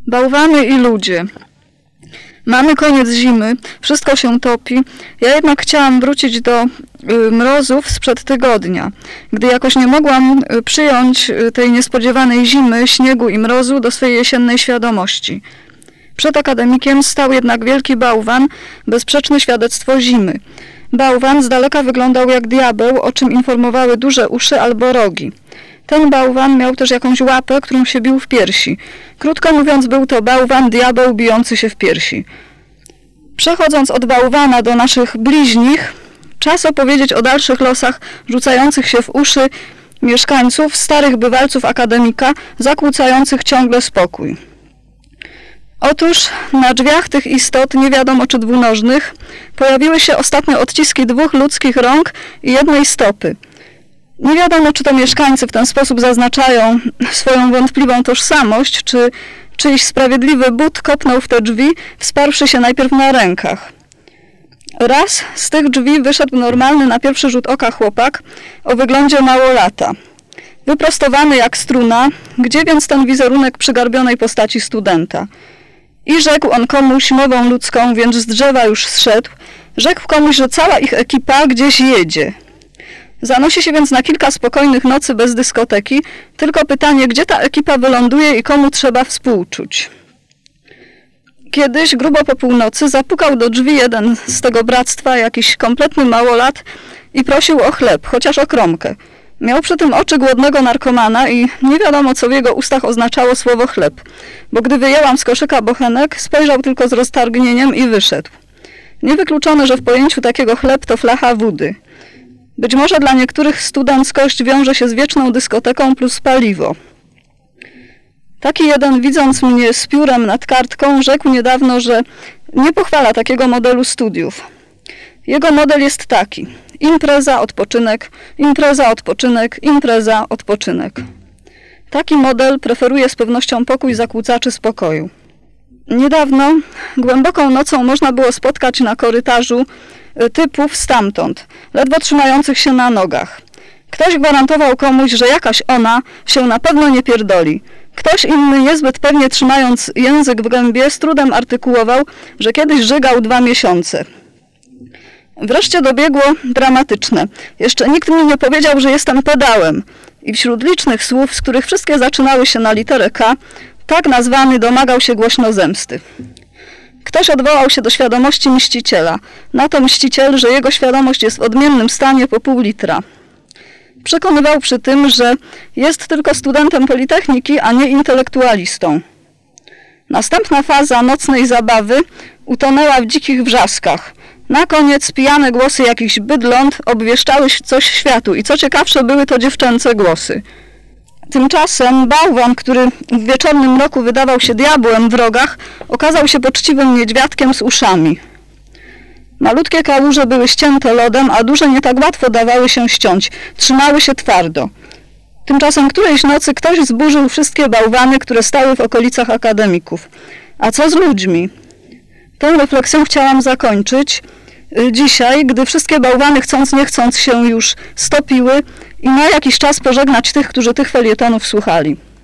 Bałwany i ludzie. Mamy koniec zimy, wszystko się topi. Ja jednak chciałam wrócić do mrozów sprzed tygodnia, gdy jakoś nie mogłam przyjąć tej niespodziewanej zimy, śniegu i mrozu do swej jesiennej świadomości. Przed akademikiem stał jednak wielki bałwan, bezsprzeczne świadectwo zimy. Bałwan z daleka wyglądał jak diabeł, o czym informowały duże uszy albo rogi. Ten bałwan miał też jakąś łapę, którą się bił w piersi. Krótko mówiąc, był to bałwan, diabeł bijący się w piersi. Przechodząc od bałwana do naszych bliźnich, czas opowiedzieć o dalszych losach rzucających się w uszy mieszkańców, starych bywalców akademika, zakłócających ciągle spokój. Otóż na drzwiach tych istot, nie wiadomo czy dwunożnych, pojawiły się ostatnio odciski 2 ludzkich rąk i 1 stopy. Nie wiadomo, czy to mieszkańcy w ten sposób zaznaczają swoją wątpliwą tożsamość, czy czyjś sprawiedliwy but kopnął w te drzwi, wsparłszy się najpierw na rękach. Raz z tych drzwi wyszedł normalny na pierwszy rzut oka chłopak o wyglądzie małolata. Wyprostowany jak struna, gdzie więc ten wizerunek przygarbionej postaci studenta? I rzekł on komuś mową ludzką, więc z drzewa już zszedł, rzekł komuś, że cała ich ekipa gdzieś jedzie. Zanosi się więc na kilka spokojnych nocy bez dyskoteki, tylko pytanie, gdzie ta ekipa wyląduje i komu trzeba współczuć. Kiedyś, grubo po północy, zapukał do drzwi jeden z tego bractwa, jakiś kompletny małolat i prosił o chleb, chociaż o kromkę. Miał przy tym oczy głodnego narkomana i nie wiadomo, co w jego ustach oznaczało słowo chleb, bo gdy wyjęłam z koszyka bochenek, spojrzał tylko z roztargnieniem i wyszedł. Niewykluczone, że w pojęciu takiego chleb to flacha wody. Być może dla niektórych studenckość wiąże się z wieczną dyskoteką plus paliwo. Taki jeden, widząc mnie z piórem nad kartką, rzekł niedawno, że nie pochwala takiego modelu studiów. Jego model jest taki: impreza, odpoczynek, impreza, odpoczynek, impreza, odpoczynek. Taki model preferuje z pewnością pokój zakłócaczy spokoju. Niedawno, głęboką nocą można było spotkać na korytarzu typów stamtąd, ledwo trzymających się na nogach. Ktoś gwarantował komuś, że jakaś ona się na pewno nie pierdoli. Ktoś inny, niezbyt pewnie trzymając język w gębie, z trudem artykułował, że kiedyś żygał 2 miesiące. Wreszcie dobiegło dramatyczne. Jeszcze nikt mi nie powiedział, że jestem pedałem. I wśród licznych słów, z których wszystkie zaczynały się na literę K, tak nazwany domagał się głośno zemsty. Ktoś odwołał się do świadomości mściciela. Na to mściciel, że jego świadomość jest w odmiennym stanie po pół litra. Przekonywał przy tym, że jest tylko studentem Politechniki, a nie intelektualistą. Następna faza nocnej zabawy utonęła w dzikich wrzaskach. Na koniec pijane głosy jakichś bydląt obwieszczały coś światu i co ciekawsze, były to dziewczęce głosy. Tymczasem bałwan, który w wieczornym mroku wydawał się diabłem w rogach, okazał się poczciwym niedźwiadkiem z uszami. Malutkie kałuże były ścięte lodem, a duże nie tak łatwo dawały się ściąć. Trzymały się twardo. Tymczasem którejś nocy ktoś zburzył wszystkie bałwany, które stały w okolicach akademików. A co z ludźmi? Tę refleksją chciałam zakończyć dzisiaj, gdy wszystkie bałwany chcąc nie chcąc się już stopiły i na jakiś czas pożegnać tych, którzy tych felietonów słuchali.